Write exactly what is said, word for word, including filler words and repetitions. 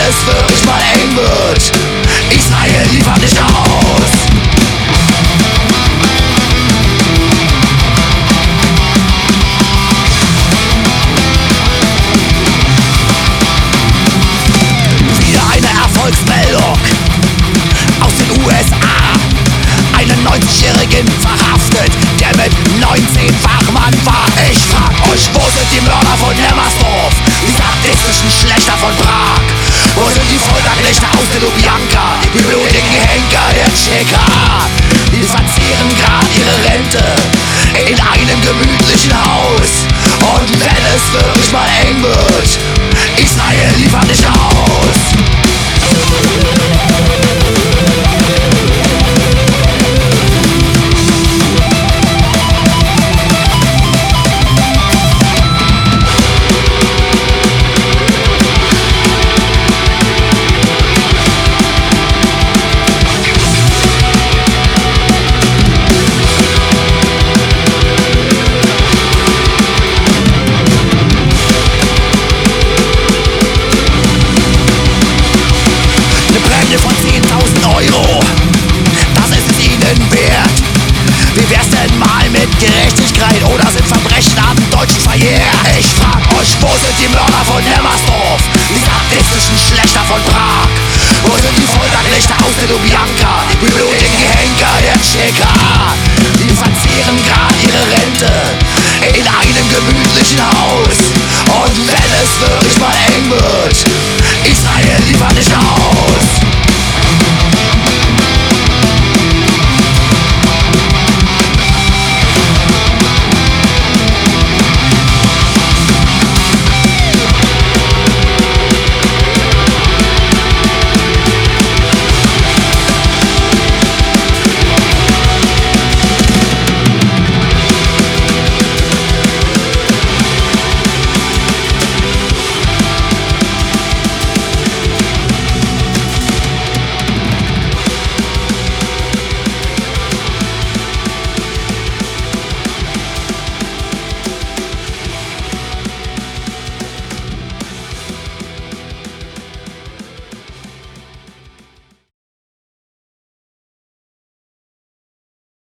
es wirklich mal eng wird, Israel liefert nicht aus. Wieder eine Erfolgsmeldung aus den U S A. Einen neunzigjährigen verhaftet, der mit neunzehn Fachmann war. Ich frag euch, wo sind die Mörder von Nemmersdorf, die sadistischen Schlechter von Prag? Wo sind die Folterknechte aus der Lubjanka, die blutigen Henker der Tscheka? Die verzehren grad ihre Rente in einem gemütlichen Haus. Und wenn es wirklich mal eng wird